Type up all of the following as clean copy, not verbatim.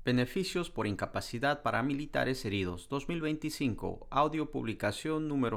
Beneficios por incapacidad para militares heridos 2025, audio publicación número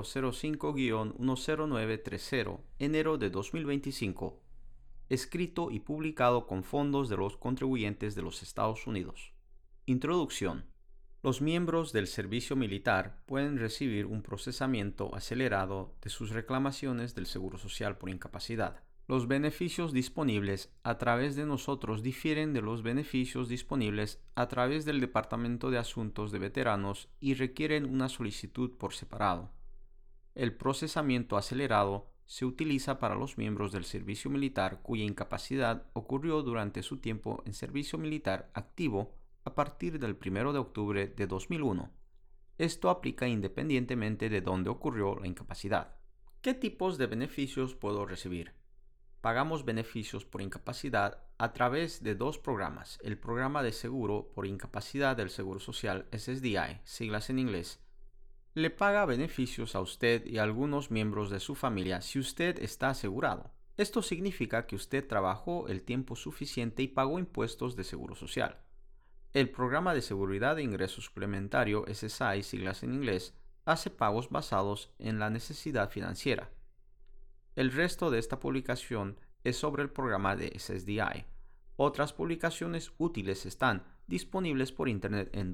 05-10930, enero de 2025, escrito y publicado con fondos de los contribuyentes de los Estados Unidos. Introducción. Los miembros del servicio militar pueden recibir un procesamiento acelerado de sus reclamaciones del Seguro Social por incapacidad. Los beneficios disponibles a través de nosotros difieren de los beneficios disponibles a través del Departamento de Asuntos de Veteranos y requieren una solicitud por separado. El procesamiento acelerado se utiliza para los miembros del servicio militar cuya incapacidad ocurrió durante su tiempo en servicio militar activo a partir del 1 de octubre de 2001. Esto aplica independientemente de dónde ocurrió la incapacidad. ¿Qué tipos de beneficios puedo recibir? Pagamos beneficios por incapacidad a través de dos programas. El programa de seguro por incapacidad del Seguro Social SSDI, siglas en inglés, le paga beneficios a usted y a algunos miembros de su familia si usted está asegurado. Esto significa que usted trabajó el tiempo suficiente y pagó impuestos de Seguro Social. El programa de seguridad de ingreso suplementario SSI, siglas en inglés, hace pagos basados en la necesidad financiera. El resto de esta publicación es sobre el programa de SSDI. Otras publicaciones útiles están disponibles por internet en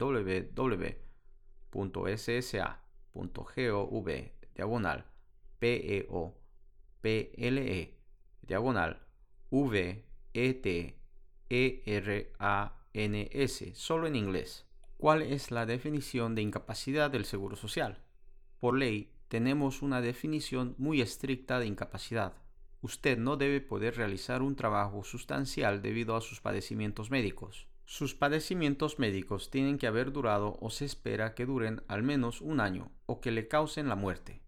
www.ssa.gov/PEO/VETERANS, solo en inglés. ¿Cuál es la definición de incapacidad del Seguro Social? Por ley, tenemos una definición muy estricta de incapacidad. Usted no debe poder realizar un trabajo sustancial debido a sus padecimientos médicos. Sus padecimientos médicos tienen que haber durado o se espera que duren al menos un año o que le causen la muerte.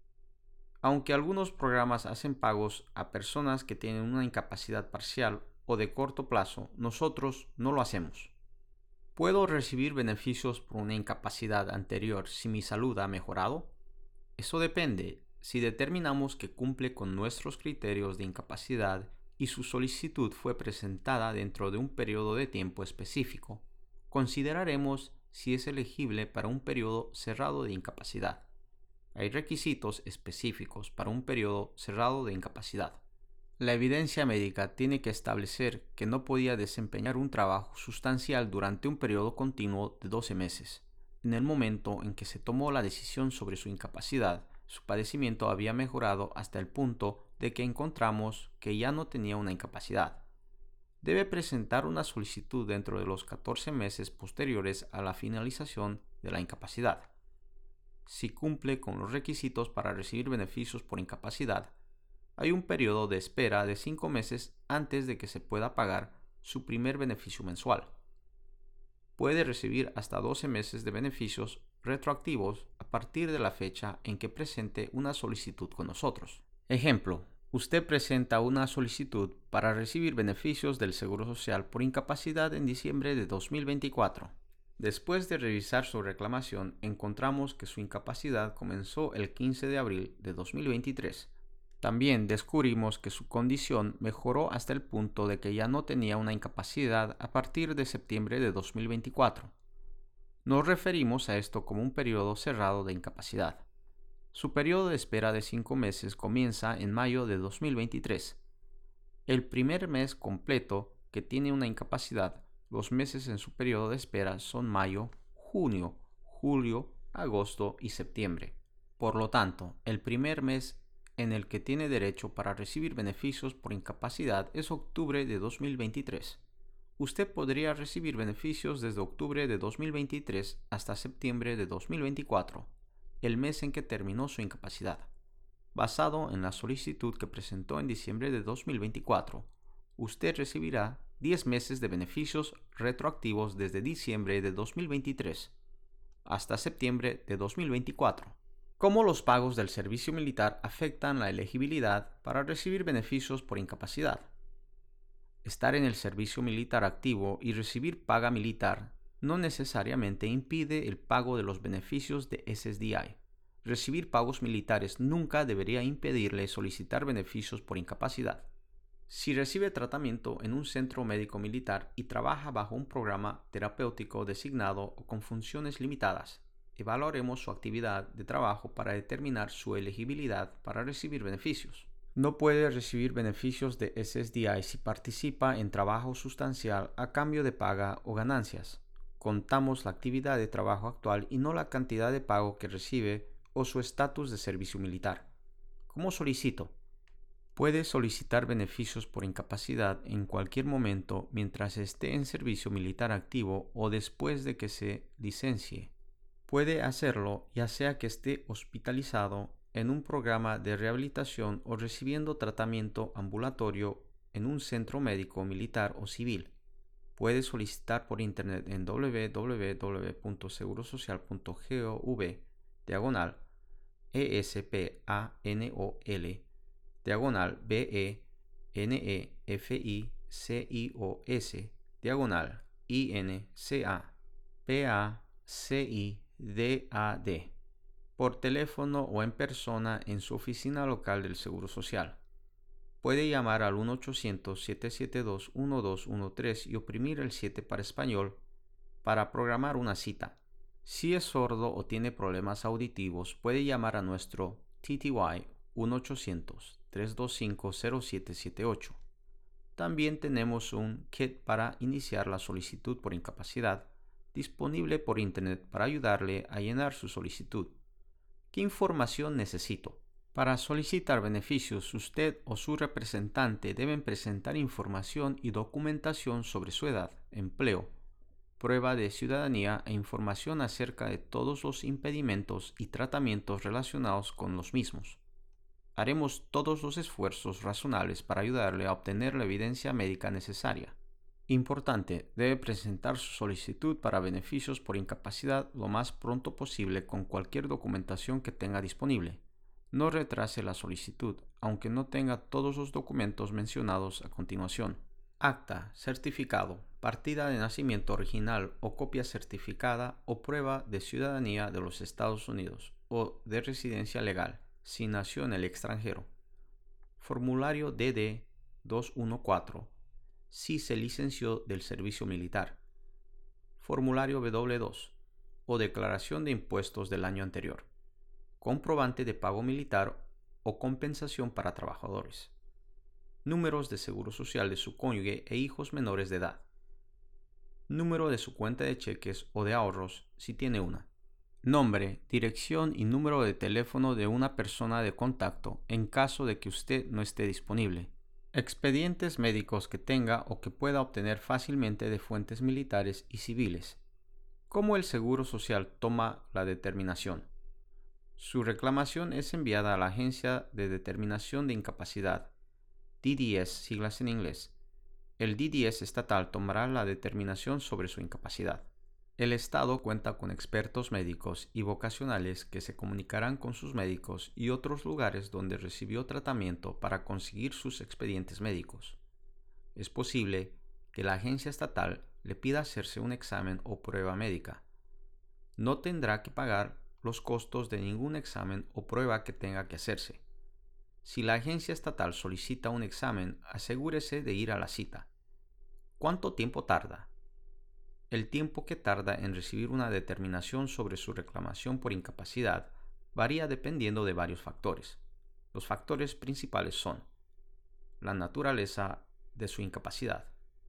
Aunque algunos programas hacen pagos a personas que tienen una incapacidad parcial o de corto plazo, nosotros no lo hacemos. ¿Puedo recibir beneficios por una incapacidad anterior si mi salud ha mejorado? Eso depende. Si determinamos que cumple con nuestros criterios de incapacidad y su solicitud fue presentada dentro de un periodo de tiempo específico, consideraremos si es elegible para un periodo cerrado de incapacidad. Hay requisitos específicos para un periodo cerrado de incapacidad. La evidencia médica tiene que establecer que no podía desempeñar un trabajo sustancial durante un periodo continuo de 12 meses. En el momento en que se tomó la decisión sobre su incapacidad, su padecimiento había mejorado hasta el punto de que encontramos que ya no tenía una incapacidad. Debe presentar una solicitud dentro de los 14 meses posteriores a la finalización de la incapacidad. Si cumple con los requisitos para recibir beneficios por incapacidad, hay un periodo de espera de 5 meses antes de que se pueda pagar su primer beneficio mensual. Puede recibir hasta 12 meses de beneficios retroactivos a partir de la fecha en que presente una solicitud con nosotros. Ejemplo, usted presenta una solicitud para recibir beneficios del Seguro Social por incapacidad en diciembre de 2024. Después de revisar su reclamación, encontramos que su incapacidad comenzó el 15 de abril de 2023. También descubrimos que su condición mejoró hasta el punto de que ya no tenía una incapacidad a partir de septiembre de 2024. Nos referimos a esto como un periodo cerrado de incapacidad. Su periodo de espera de 5 meses comienza en mayo de 2023. El primer mes completo que tiene una incapacidad, los meses en su periodo de espera son mayo, junio, julio, agosto y septiembre. Por lo tanto, el primer mes en el que tiene derecho para recibir beneficios por incapacidad es octubre de 2023. Usted podría recibir beneficios desde octubre de 2023 hasta septiembre de 2024, el mes en que terminó su incapacidad. Basado en la solicitud que presentó en diciembre de 2024, usted recibirá 10 meses de beneficios retroactivos desde diciembre de 2023 hasta septiembre de 2024. ¿Cómo los pagos del servicio militar afectan la elegibilidad para recibir beneficios por incapacidad? Estar en el servicio militar activo y recibir paga militar no necesariamente impide el pago de los beneficios de SSDI. Recibir pagos militares nunca debería impedirle solicitar beneficios por incapacidad. Si recibe tratamiento en un centro médico militar y trabaja bajo un programa terapéutico designado o con funciones limitadas, evaluaremos su actividad de trabajo para determinar su elegibilidad para recibir beneficios. No puede recibir beneficios de SSDI si participa en trabajo sustancial a cambio de paga o ganancias. Contamos la actividad de trabajo actual y no la cantidad de pago que recibe o su estatus de servicio militar. ¿Cómo solicito? Puede solicitar beneficios por incapacidad en cualquier momento mientras esté en servicio militar activo o después de que se licencie. Puede hacerlo ya sea que esté hospitalizado en un programa de rehabilitación o recibiendo tratamiento ambulatorio en un centro médico militar o civil. Puede solicitar por internet en www.seguroSocial.gov/beneficios/BENEFICIOS por teléfono o en persona en su oficina local del Seguro Social. Puede llamar al 1-800-772-1213 y oprimir el 7 para español para programar una cita. Si es sordo o tiene problemas auditivos, puede llamar a nuestro TTY 1-800-325-0778. También tenemos un kit para iniciar la solicitud por incapacidad, disponible por internet para ayudarle a llenar su solicitud. ¿Qué información necesito? Para solicitar beneficios, usted o su representante deben presentar información y documentación sobre su edad, empleo, prueba de ciudadanía e información acerca de todos los impedimentos y tratamientos relacionados con los mismos. Haremos todos los esfuerzos razonables para ayudarle a obtener la evidencia médica necesaria. Importante, debe presentar su solicitud para beneficios por incapacidad lo más pronto posible con cualquier documentación que tenga disponible. No retrase la solicitud, aunque no tenga todos los documentos mencionados a continuación. Acta, certificado, partida de nacimiento original o copia certificada o prueba de ciudadanía de los Estados Unidos o de residencia legal, si nació en el extranjero. Formulario DD 214. Si se licenció del servicio militar. Formulario W2 o declaración de impuestos del año anterior. Comprobante de pago militar o compensación para trabajadores. Números de seguro social de su cónyuge e hijos menores de edad. Número de su cuenta de cheques o de ahorros si tiene una. Nombre, dirección y número de teléfono de una persona de contacto en caso de que usted no esté disponible. Expedientes médicos que tenga o que pueda obtener fácilmente de fuentes militares y civiles. ¿Cómo el Seguro Social toma la determinación? Su reclamación es enviada a la Agencia de Determinación de Incapacidad, DDS, siglas en inglés. El DDS estatal tomará la determinación sobre su incapacidad. El Estado cuenta con expertos médicos y vocacionales que se comunicarán con sus médicos y otros lugares donde recibió tratamiento para conseguir sus expedientes médicos. Es posible que la agencia estatal le pida hacerse un examen o prueba médica. No tendrá que pagar los costos de ningún examen o prueba que tenga que hacerse. Si la agencia estatal solicita un examen, asegúrese de ir a la cita. ¿Cuánto tiempo tarda? El tiempo que tarda en recibir una determinación sobre su reclamación por incapacidad varía dependiendo de varios factores. Los factores principales son la naturaleza de su incapacidad,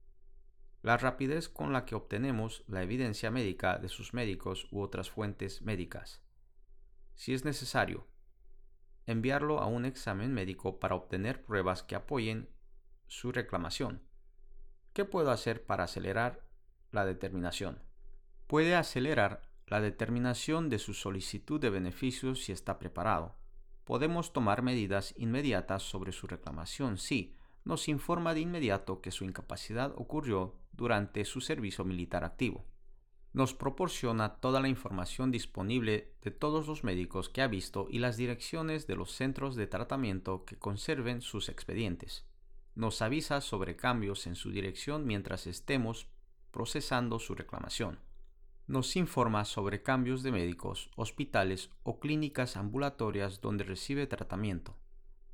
la rapidez con la que obtenemos la evidencia médica de sus médicos u otras fuentes médicas. Si es necesario, enviarlo a un examen médico para obtener pruebas que apoyen su reclamación. ¿Qué puedo hacer para acelerar la determinación? Puede acelerar la determinación de su solicitud de beneficios si está preparado. Podemos tomar medidas inmediatas sobre su reclamación si nos informa de inmediato que su incapacidad ocurrió durante su servicio militar activo. Nos proporciona toda la información disponible de todos los médicos que ha visto y las direcciones de los centros de tratamiento que conserven sus expedientes. Nos avisa sobre cambios en su dirección mientras estemos procesando su reclamación. Nos informa sobre cambios de médicos, hospitales o clínicas ambulatorias donde recibe tratamiento.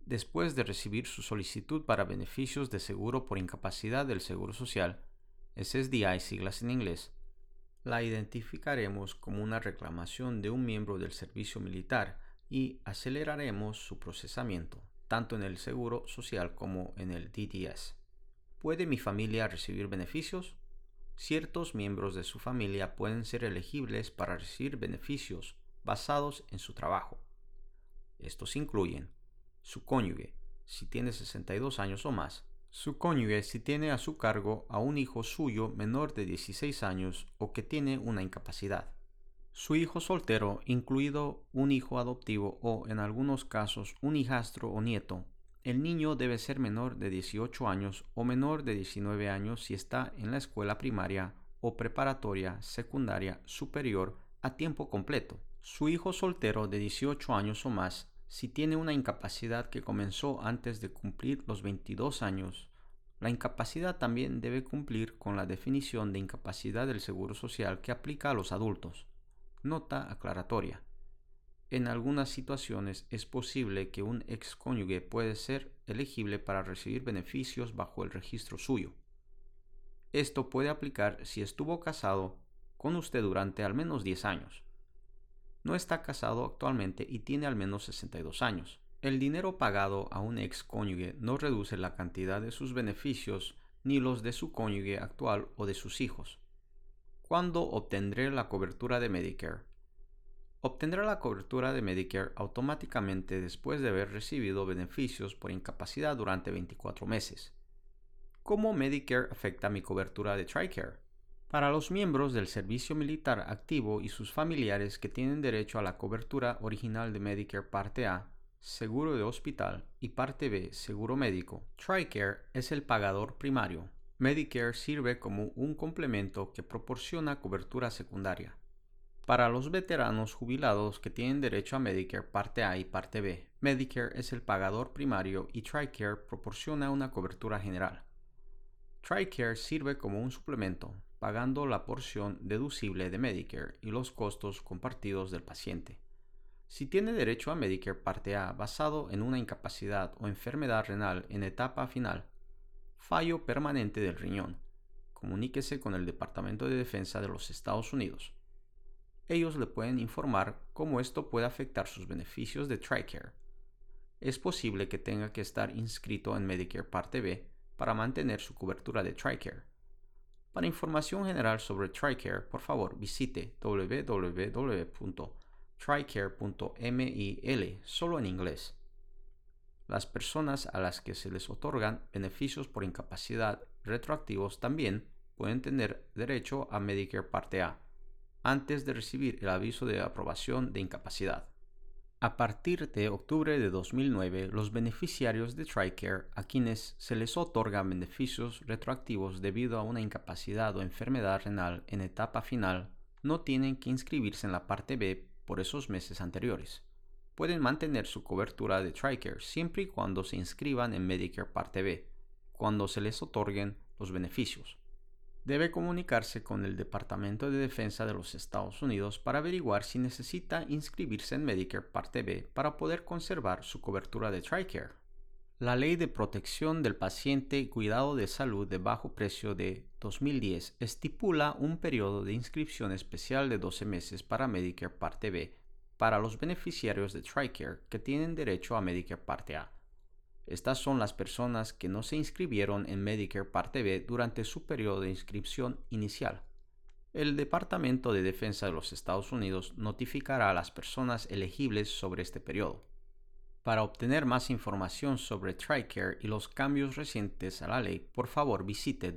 Después de recibir su solicitud para beneficios de seguro por incapacidad del Seguro Social, SSDI siglas en inglés, la identificaremos como una reclamación de un miembro del servicio militar y aceleraremos su procesamiento, tanto en el Seguro Social como en el DDS. ¿Puede mi familia recibir beneficios? Ciertos miembros de su familia pueden ser elegibles para recibir beneficios basados en su trabajo. Estos incluyen su cónyuge, si tiene 62 años o más, su cónyuge si tiene a su cargo a un hijo suyo menor de 16 años o que tiene una incapacidad, su hijo soltero, incluido un hijo adoptivo o, en algunos casos, un hijastro o nieto. El niño debe ser menor de 18 años o menor de 19 años si está en la escuela primaria o preparatoria, secundaria, superior a tiempo completo. Su hijo soltero de 18 años o más si tiene una incapacidad que comenzó antes de cumplir los 22 años. La incapacidad también debe cumplir con la definición de incapacidad del Seguro Social que aplica a los adultos. Nota aclaratoria. En algunas situaciones es posible que un excónyuge puede ser elegible para recibir beneficios bajo el registro suyo. Esto puede aplicar si estuvo casado con usted durante al menos 10 años. No está casado actualmente y tiene al menos 62 años. El dinero pagado a un excónyuge no reduce la cantidad de sus beneficios ni los de su cónyuge actual o de sus hijos. ¿Cuándo obtendré la cobertura de Medicare? Obtendrá la cobertura de Medicare automáticamente después de haber recibido beneficios por incapacidad durante 24 meses. ¿Cómo Medicare afecta mi cobertura de TRICARE? Para los miembros del servicio militar activo y sus familiares que tienen derecho a la cobertura original de Medicare Parte A, seguro de hospital, y Parte B, seguro médico, TRICARE es el pagador primario. Medicare sirve como un complemento que proporciona cobertura secundaria. Para los veteranos jubilados que tienen derecho a Medicare Parte A y Parte B, Medicare es el pagador primario y TRICARE proporciona una cobertura general. TRICARE sirve como un suplemento, pagando la porción deducible de Medicare y los costos compartidos del paciente. Si tiene derecho a Medicare Parte A basado en una incapacidad o enfermedad renal en etapa final, fallo permanente del riñón, comuníquese con el Departamento de Defensa de los Estados Unidos. Ellos le pueden informar cómo esto puede afectar sus beneficios de TRICARE. Es posible que tenga que estar inscrito en Medicare Parte B para mantener su cobertura de TRICARE. Para información general sobre TRICARE, por favor visite www.tricare.mil, solo en inglés. Las personas a las que se les otorgan beneficios por incapacidad retroactivos también pueden tener derecho a Medicare Parte A antes de recibir el aviso de aprobación de incapacidad. A partir de octubre de 2009, los beneficiarios de TRICARE a quienes se les otorgan beneficios retroactivos debido a una incapacidad o enfermedad renal en etapa final no tienen que inscribirse en la parte B por esos meses anteriores. Pueden mantener su cobertura de TRICARE siempre y cuando se inscriban en Medicare Parte B, cuando se les otorguen los beneficios. Debe comunicarse con el Departamento de Defensa de los Estados Unidos para averiguar si necesita inscribirse en Medicare Parte B para poder conservar su cobertura de TRICARE. La Ley de Protección del Paciente y Cuidado de Salud de Bajo Precio de 2010 estipula un periodo de inscripción especial de 12 meses para Medicare Parte B para los beneficiarios de TRICARE que tienen derecho a Medicare Parte A. Estas son las personas que no se inscribieron en Medicare Parte B durante su periodo de inscripción inicial. El Departamento de Defensa de los Estados Unidos notificará a las personas elegibles sobre este periodo. Para obtener más información sobre TRICARE y los cambios recientes a la ley, por favor visite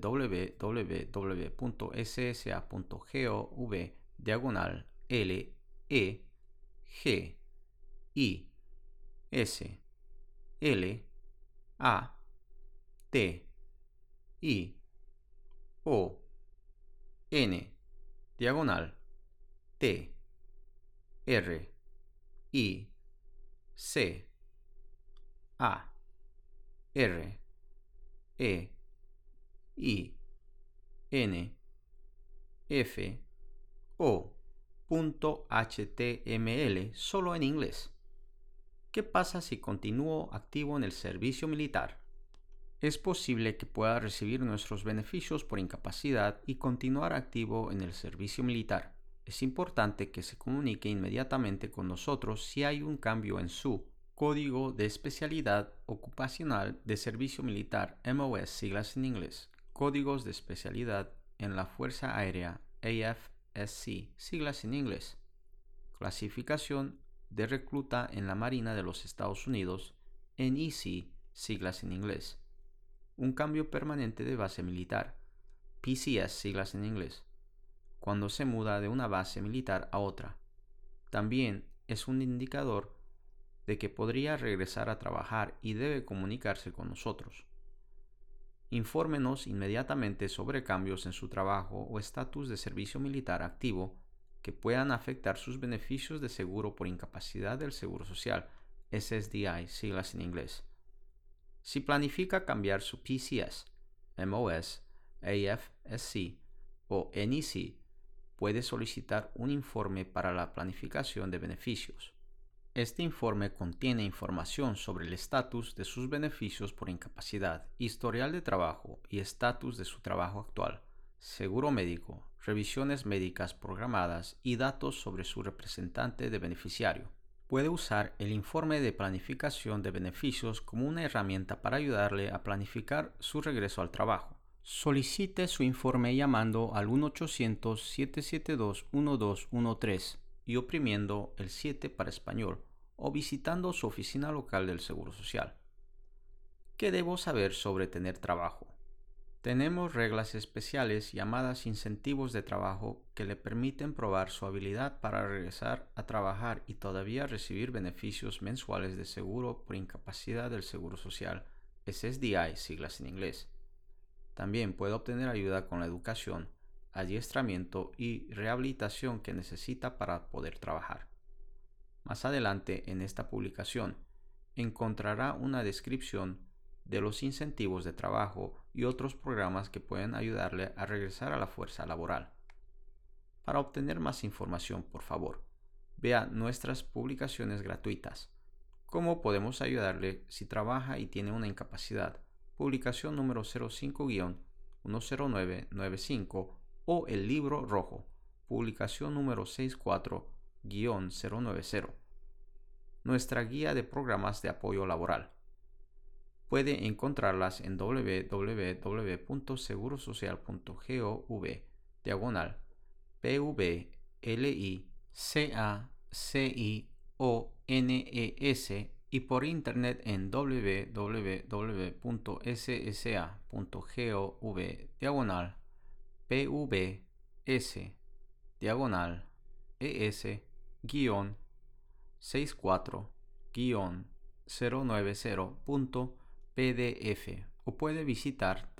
www.ssa.gov/TRICARE solo en inglés. ¿Qué pasa si continúo activo en el servicio militar? Es posible que pueda recibir nuestros beneficios por incapacidad y continuar activo en el servicio militar. Es importante que se comunique inmediatamente con nosotros si hay un cambio en su Código de Especialidad Ocupacional de Servicio Militar, MOS, siglas en inglés, Códigos de Especialidad en la Fuerza Aérea, AFSC, siglas en inglés, Clasificación de Recluta en la Marina de los Estados Unidos, NEC, siglas en inglés, un cambio permanente de base militar, PCS, siglas en inglés, cuando se muda de una base militar a otra. También es un indicador de que podría regresar a trabajar y debe comunicarse con nosotros. Infórmenos inmediatamente sobre cambios en su trabajo o estatus de servicio militar activo que puedan afectar sus beneficios de seguro por incapacidad del Seguro Social, SSDI, siglas en inglés. Si planifica cambiar su PCS, MOS, AFSC o NEC, puede solicitar un informe para la planificación de beneficios. Este informe contiene información sobre el estatus de sus beneficios por incapacidad, historial de trabajo y estatus de su trabajo actual, seguro médico, revisiones médicas programadas y datos sobre su representante de beneficiario. Puede usar el informe de planificación de beneficios como una herramienta para ayudarle a planificar su regreso al trabajo. Solicite su informe llamando al 1-800-772-1213 y oprimiendo el 7 para español o visitando su oficina local del Seguro Social. ¿Qué debo saber sobre tener trabajo? Tenemos reglas especiales llamadas incentivos de trabajo que le permiten probar su habilidad para regresar a trabajar y todavía recibir beneficios mensuales de seguro por incapacidad del Seguro Social, SSDI, siglas en inglés. También puede obtener ayuda con la educación, adiestramiento y rehabilitación que necesita para poder trabajar. Más adelante en esta publicación encontrará una descripción de los incentivos de trabajo y otros programas que pueden ayudarle a regresar a la fuerza laboral. Para obtener más información, por favor, vea nuestras publicaciones gratuitas. ¿Cómo podemos ayudarle si trabaja y tiene una incapacidad? Publicación número 05-10995 o el libro rojo, publicación número 64-090. Nuestra guía de programas de apoyo laboral. Puede encontrarlas en www.segurosocial.gov/PVLICACIONES y por internet en www.pvs-64-090.pdf o puede visitar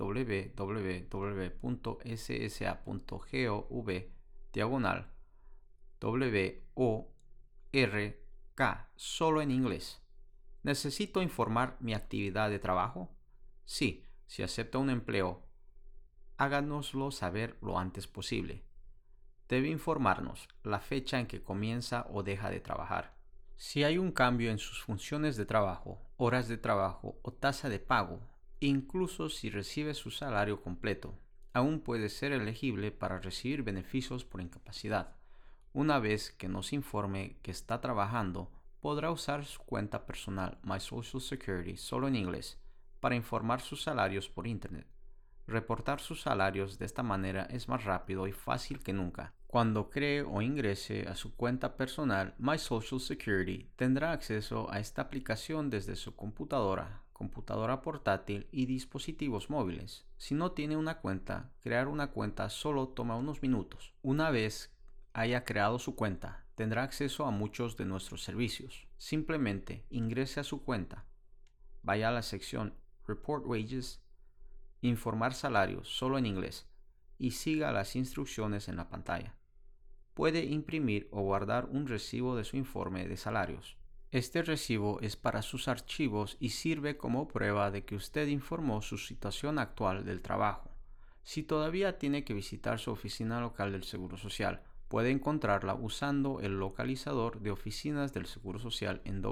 www.ssa.gov/WORK solo en inglés. ¿Necesito informar mi actividad de trabajo? Sí, si acepta un empleo, háganoslo saber lo antes posible. Debe informarnos la fecha en que comienza o deja de trabajar. Si hay un cambio en sus funciones de trabajo, horas de trabajo o tasa de pago, incluso si recibe su salario completo, aún puede ser elegible para recibir beneficios por incapacidad. Una vez que nos informe que está trabajando, podrá usar su cuenta personal My Social Security solo en inglés para informar sus salarios por internet. Reportar sus salarios de esta manera es más rápido y fácil que nunca. Cuando cree o ingrese a su cuenta personal My Social Security, tendrá acceso a esta aplicación desde su computadora portátil y dispositivos móviles. Si no tiene una cuenta, crear una cuenta solo toma unos minutos. Una vez haya creado su cuenta, tendrá acceso a muchos de nuestros servicios. Simplemente ingrese a su cuenta, vaya a la sección Report Wages, informar salarios solo en inglés y siga las instrucciones en la pantalla. Puede imprimir o guardar un recibo de su informe de salarios. Este recibo es para sus archivos y sirve como prueba de que usted informó su situación actual del trabajo. Si todavía tiene que visitar su oficina local del Seguro Social, Puede encontrarla usando el localizador de oficinas del Seguro Social en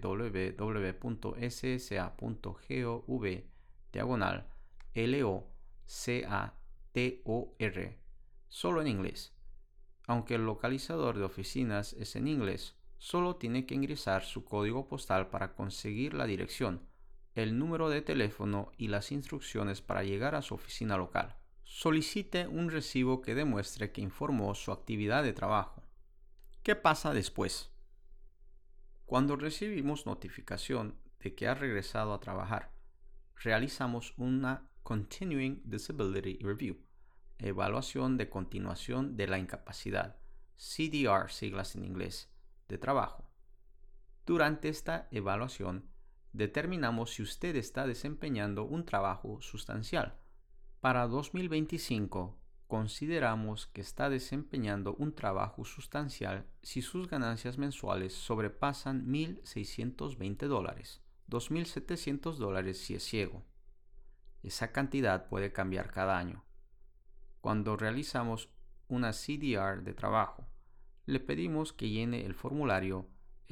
www.ssa.gov/LOCATOR, solo en inglés. Aunque el localizador de oficinas es en inglés, solo tiene que ingresar su código postal para conseguir la dirección, el número de teléfono y las instrucciones para llegar a su oficina local. Solicite un recibo que demuestre que informó su actividad de trabajo. ¿Qué pasa después? Cuando recibimos notificación de que ha regresado a trabajar, realizamos una Continuing Disability Review, evaluación de continuación de la incapacidad, CDR, siglas en inglés, de trabajo. Durante esta evaluación, determinamos si usted está desempeñando un trabajo sustancial. Para 2025, consideramos que está desempeñando un trabajo sustancial si sus ganancias mensuales sobrepasan $1,620, $2,700 si es ciego. Esa cantidad puede cambiar cada año. Cuando realizamos una CDR de trabajo, le pedimos que llene el formulario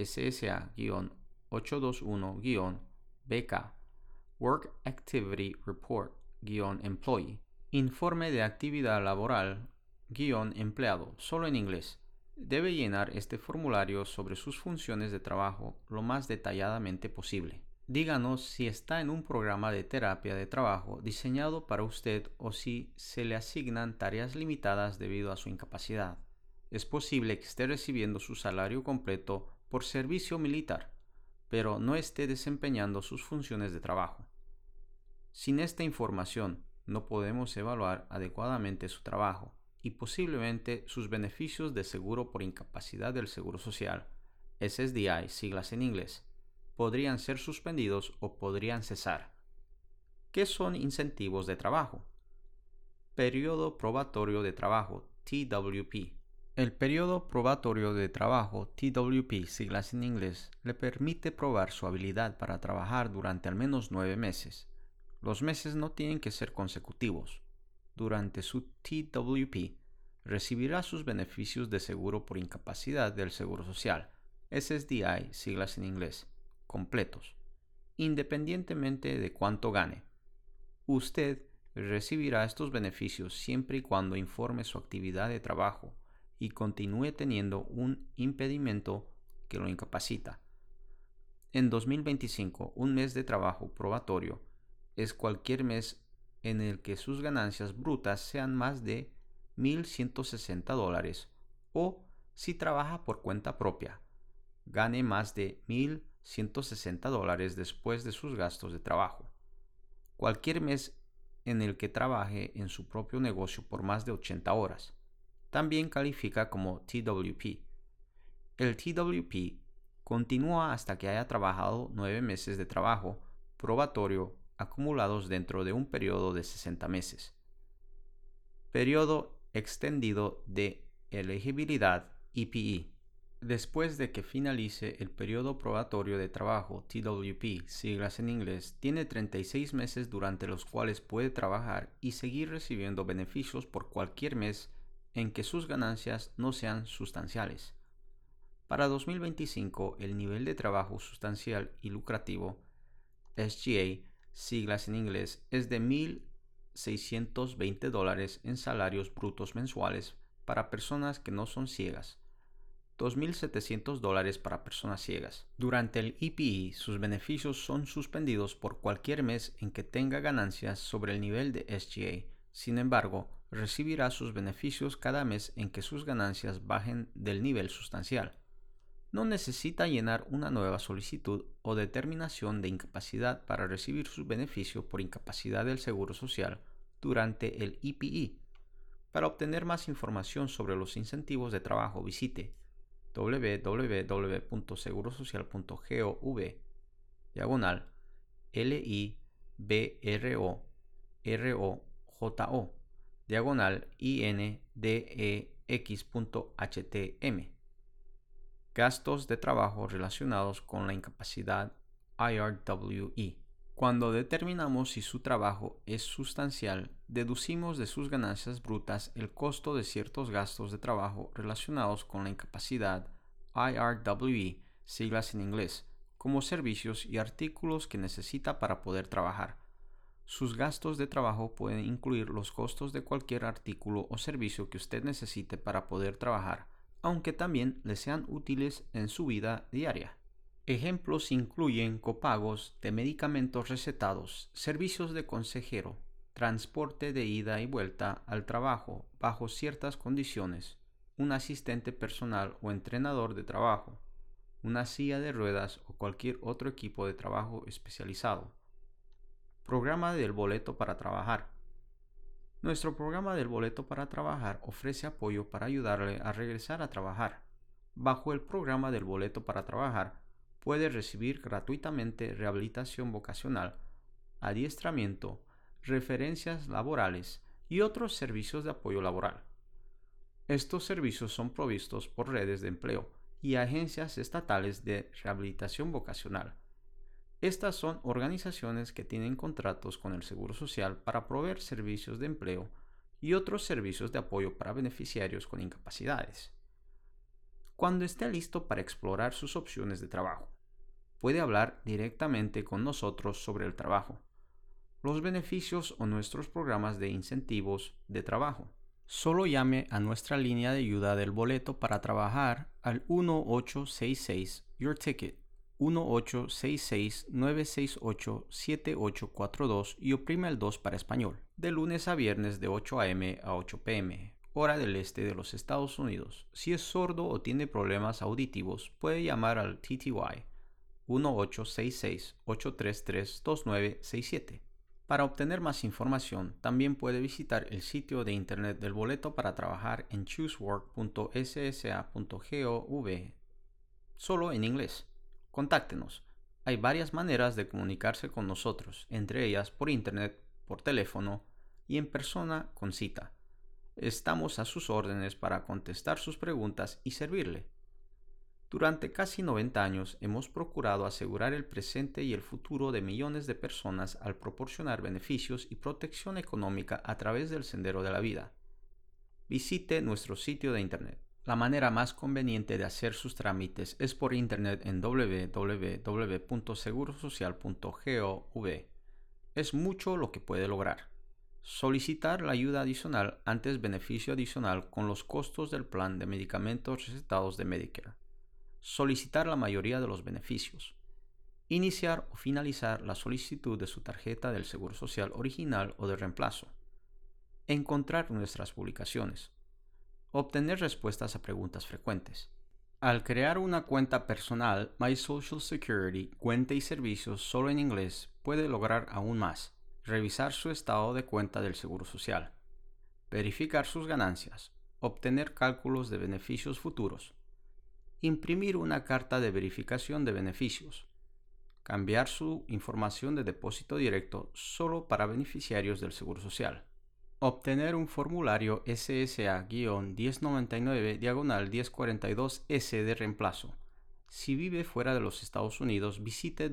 SSA-821-BK, Work Activity Report-Employee, Informe de Actividad Laboral-Empleado, solo en inglés. Debe llenar este formulario sobre sus funciones de trabajo lo más detalladamente posible. Díganos si está en un programa de terapia de trabajo diseñado para usted o si se le asignan tareas limitadas debido a su incapacidad. Es posible que esté recibiendo su salario completo por servicio militar, pero no esté desempeñando sus funciones de trabajo. Sin esta información, no podemos evaluar adecuadamente su trabajo y posiblemente sus beneficios de seguro por incapacidad del Seguro Social, SSDI, siglas en inglés, podrían ser suspendidos o podrían cesar. ¿Qué son incentivos de trabajo? Periodo probatorio de trabajo, TWP. El periodo probatorio de trabajo, TWP, siglas en inglés, le permite probar su habilidad para trabajar durante al menos 9 meses. Los meses no tienen que ser consecutivos. Durante su TWP, recibirá sus beneficios de seguro por incapacidad del Seguro Social, SSDI, siglas en inglés, completos, independientemente de cuánto gane. Usted recibirá estos beneficios siempre y cuando informe su actividad de trabajo y continúe teniendo un impedimento que lo incapacita. En 2025, un mes de trabajo probatorio es cualquier mes en el que sus ganancias brutas sean más de $1,160 o, si trabaja por cuenta propia, gane más de $1,160 después de sus gastos de trabajo. Cualquier mes en el que trabaje en su propio negocio por más de 80 horas. También califica como TWP. El TWP continúa hasta que haya trabajado 9 meses de trabajo probatorio acumulados dentro de un periodo de 60 meses. Periodo extendido de elegibilidad EPE. Después de que finalice el periodo probatorio de trabajo TWP, siglas en inglés, tiene 36 meses durante los cuales puede trabajar y seguir recibiendo beneficios por cualquier mes en que sus ganancias no sean sustanciales. Para 2025, el nivel de trabajo sustancial y lucrativo, SGA, siglas en inglés, es de $1,620 en salarios brutos mensuales para personas que no son ciegas, $2,700 para personas ciegas. Durante el EPE, sus beneficios son suspendidos por cualquier mes en que tenga ganancias sobre el nivel de SGA. Sin embargo, recibirá sus beneficios cada mes en que sus ganancias bajen del nivel sustancial. No necesita llenar una nueva solicitud o determinación de incapacidad para recibir su beneficio por incapacidad del Seguro Social durante el EPE. Para obtener más información sobre los incentivos de trabajo, visite www.segurosocial.gov/LIBRO/INDEX.htm. Gastos de trabajo relacionados con la incapacidad IRWE. Cuando determinamos si su trabajo es sustancial, deducimos de sus ganancias brutas el costo de ciertos gastos de trabajo relacionados con la incapacidad, IRWE, siglas en inglés, como servicios y artículos que necesita para poder trabajar. Sus gastos de trabajo pueden incluir los costos de cualquier artículo o servicio que usted necesite para poder trabajar, aunque también le sean útiles en su vida diaria. Ejemplos incluyen copagos de medicamentos recetados, servicios de consejero, transporte de ida y vuelta al trabajo bajo ciertas condiciones, un asistente personal o entrenador de trabajo, una silla de ruedas o cualquier otro equipo de trabajo especializado. Programa del boleto para trabajar. Nuestro programa del boleto para trabajar ofrece apoyo para ayudarle a regresar a trabajar. Bajo el programa del boleto para trabajar, puede recibir gratuitamente rehabilitación vocacional, adiestramiento, referencias laborales y otros servicios de apoyo laboral. Estos servicios son provistos por redes de empleo y agencias estatales de rehabilitación vocacional. Estas son organizaciones que tienen contratos con el Seguro Social para proveer servicios de empleo y otros servicios de apoyo para beneficiarios con incapacidades. Cuando esté listo para explorar sus opciones de trabajo, puede hablar directamente con nosotros sobre el trabajo, los beneficios o nuestros programas de incentivos de trabajo. Solo llame a nuestra línea de ayuda del boleto para trabajar al 1866 Your Ticket, 1866-968-7842 y oprime el 2 para español, de lunes a viernes de 8 a.m. a 8 p.m., hora del este de los Estados Unidos. Si es sordo o tiene problemas auditivos, puede llamar al TTY 1866-833-2967. Para obtener más información, también puede visitar el sitio de internet del boleto para trabajar en choosework.ssa.gov, solo en inglés. Contáctenos. Hay varias maneras de comunicarse con nosotros, entre ellas por internet, por teléfono y en persona con cita. Estamos a sus órdenes para contestar sus preguntas y servirle. Durante casi 90 años hemos procurado asegurar el presente y el futuro de millones de personas al proporcionar beneficios y protección económica a través del sendero de la vida. Visite nuestro sitio de internet. La manera más conveniente de hacer sus trámites es por internet en www.segurosocial.gov. Es mucho lo que puede lograr. Solicitar la ayuda adicional antes beneficio adicional con los costos del plan de medicamentos recetados de Medicare. Solicitar la mayoría de los beneficios. Iniciar o finalizar la solicitud de su tarjeta del Seguro Social original o de reemplazo. Encontrar nuestras publicaciones. Obtener respuestas a preguntas frecuentes. Al crear una cuenta personal, My Social Security, cuenta y servicios solo en inglés, puede lograr aún más. Revisar su estado de cuenta del Seguro Social. Verificar sus ganancias. Obtener cálculos de beneficios futuros. Imprimir una carta de verificación de beneficios. Cambiar su información de depósito directo solo para beneficiarios del Seguro Social. Obtener un formulario SSA-1099-1042S de reemplazo. Si vive fuera de los Estados Unidos, visite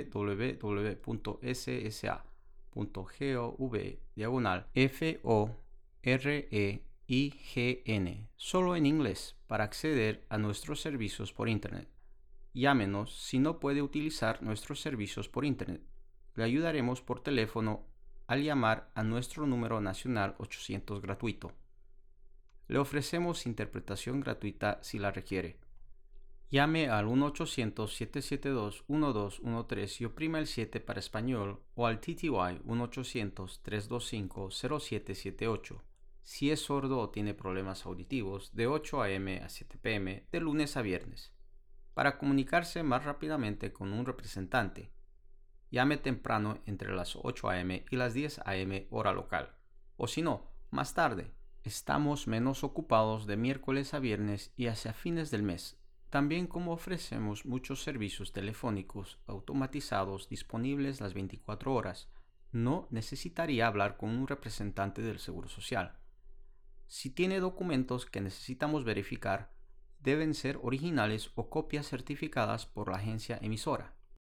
www.ssa.gov/FOREIGN, solo en inglés, para acceder a nuestros servicios por Internet. Llámenos si no puede utilizar nuestros servicios por Internet. Le ayudaremos por teléfono al llamar a nuestro número nacional 800 gratuito. Le ofrecemos interpretación gratuita si la requiere. Llame al 1-800-772-1213 y oprima el 7 para español o al TTY 1-800-325-0778. Si es sordo o tiene problemas auditivos, de 8 a.m. a 7 p.m. de lunes a viernes. Para comunicarse más rápidamente con un representante, llame temprano entre las 8 a.m. y las 10 a.m. hora local. O si no, más tarde. Estamos menos ocupados de miércoles a viernes y hacia fines del mes. También como ofrecemos muchos servicios telefónicos automatizados disponibles las 24 horas, no necesitaría hablar con un representante del Seguro Social. Si tiene documentos que necesitamos verificar, deben ser originales o copias certificadas por la agencia emisora.